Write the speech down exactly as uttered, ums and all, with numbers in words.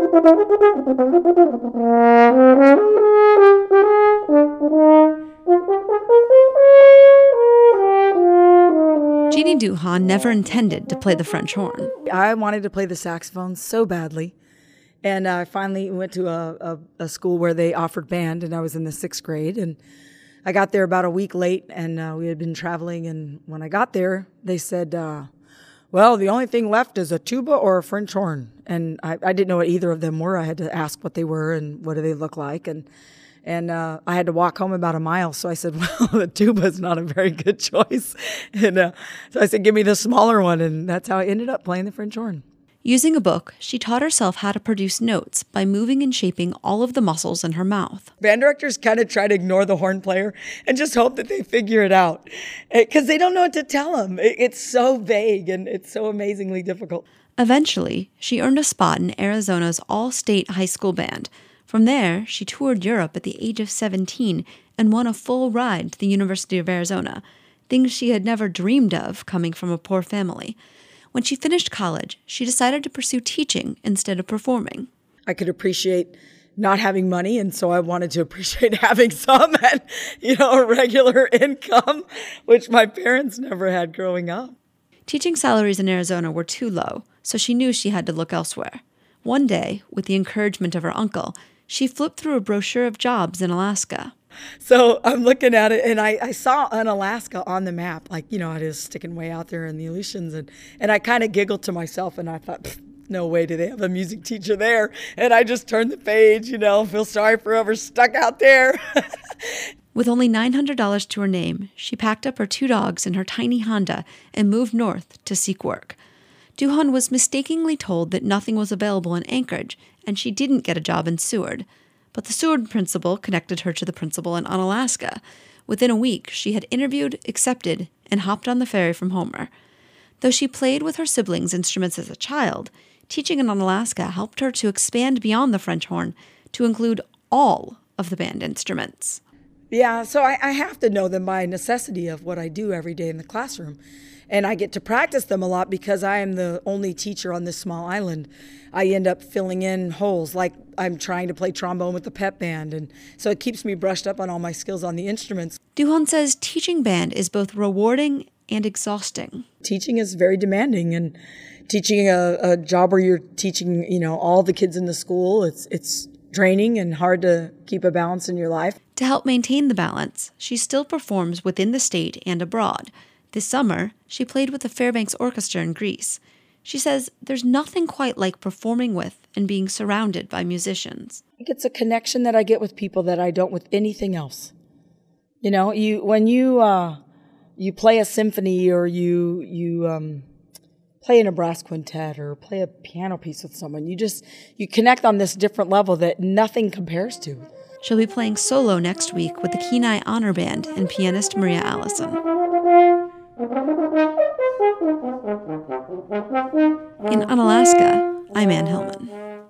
Jeannie Duhan never intended to play the French horn. I wanted to play the saxophone so badly. And I finally went to a, a, a school where they offered band, and I was in the sixth grade. And I got there about a week late, and uh, we had been traveling. And when I got there, they said, uh, well, the only thing left is a tuba or a French horn. And I, I didn't know what either of them were. I had to ask what they were and what do they look like. And and uh, I had to walk home about a mile. So I said, well, the tuba is not a very good choice. And uh, so I said, give me the smaller one. And that's how I ended up playing the French horn. Using a book, she taught herself how to produce notes by moving and shaping all of the muscles in her mouth. Band directors kind of try to ignore the horn player and just hope that they figure it out because they don't know what to tell them. It's so vague and it's so amazingly difficult. Eventually, she earned a spot in Arizona's all-state high school band. From there, she toured Europe at the age of seventeen and won a full ride to the University of Arizona, things she had never dreamed of coming from a poor family. When she finished college, she decided to pursue teaching instead of performing. I could appreciate not having money, and so I wanted to appreciate having some and, you know, a regular income, which my parents never had growing up. Teaching salaries in Arizona were too low, so she knew she had to look elsewhere. One day, with the encouragement of her uncle, she flipped through a brochure of jobs in Alaska. So I'm looking at it, and I, I saw an Alaska on the map, like, you know, it is sticking way out there in the Aleutians, and, and I kind of giggled to myself, and I thought, no way do they have a music teacher there. And I just turned the page, you know, feel sorry for whoever's stuck out there. With only nine hundred dollars to her name, she packed up her two dogs and her tiny Honda and moved north to seek work. Duhan was mistakenly told that nothing was available in Anchorage, and she didn't get a job in Seward. But the Seward principal connected her to the principal in Unalaska. Within a week, she had interviewed, accepted, and hopped on the ferry from Homer. Though she played with her siblings' instruments as a child, teaching in Unalaska helped her to expand beyond the French horn to include all of the band instruments. Yeah, so I, I have to know them by necessity of what I do every day in the classroom. And I get to practice them a lot because I am the only teacher on this small island. I end up filling in holes, like I'm trying to play trombone with the pep band. And so it keeps me brushed up on all my skills on the instruments. Duhan says teaching band is both rewarding and exhausting. Teaching is very demanding, and teaching a, a job where you're teaching, you know, all the kids in the school, it's it's draining and hard to keep a balance in your life. To help maintain the balance, she still performs within the state and abroad. This summer, she played with the Fairbanks Orchestra in Greece. She says there's nothing quite like performing with and being surrounded by musicians. I think it's a connection that I get with people that I don't with anything else. You know, you when you uh, you play a symphony or you you um, play in a brass quintet or play a piano piece with someone, you just you connect on this different level that nothing compares to. She'll be playing solo next week with the Kenai Honor Band and pianist Maria Allison. In Unalaska, I'm Ann Hillman.